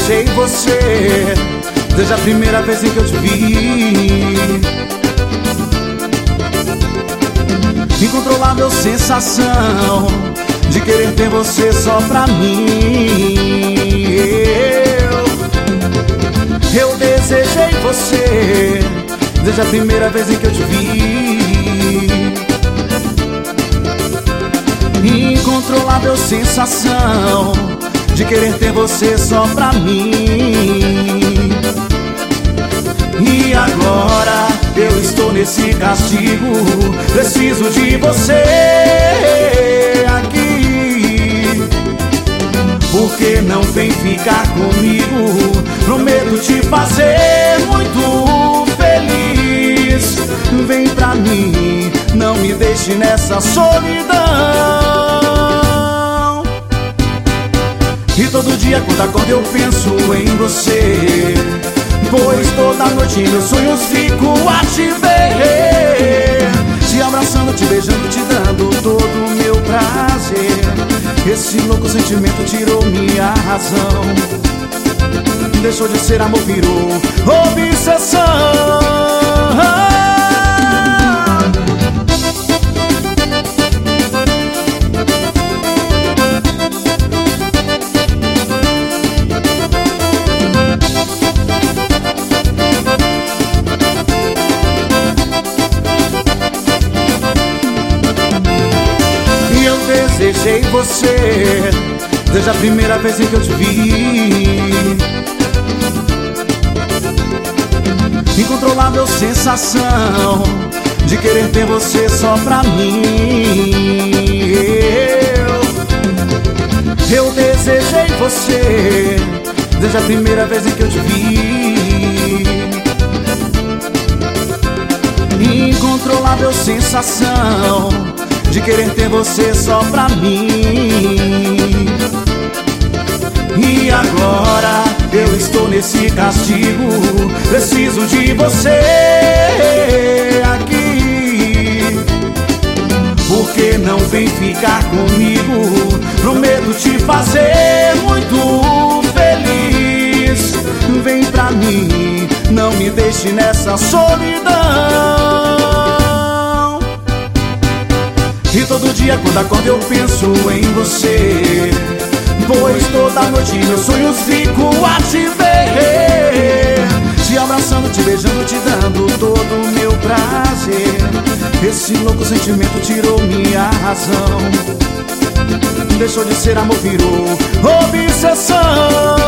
desejei você desde a primeira vez em que eu te vi. Incontrolável sensação de querer ter você só pra mim. Eu desejei você desde a primeira vez em que eu te vi. Incontrolável sensação de querer ter você só pra mim. E agora eu estou nesse castigo, preciso de você aqui. Por que não vem ficar comigo? Prometo te fazer muito feliz. Vem pra mim, não me deixe nessa solidão. E todo dia quando acordo eu penso em você, pois toda noite meus sonhos fico a te ver, te abraçando, te beijando, te dando todo o meu prazer. Esse louco sentimento tirou minha razão, deixou de ser amor, virou obsessão. Desejei você desde a primeira vez em que eu te vi. Incontrolável sensação de querer ter você só pra mim. Eu desejei você desde a primeira vez em que eu te vi. Incontrolável sensação de querer ter você só pra mim. E agora eu estou nesse castigo, preciso de você aqui. Por que não vem ficar comigo? Prometo te fazer muito feliz. Vem pra mim, não me deixe nessa solidão. E todo dia quando acordo eu penso em você, pois toda noite meus sonhos fico a te ver, te abraçando, te beijando, te dando todo o meu prazer. Esse louco sentimento tirou minha razão, deixou de ser amor, virou obsessão.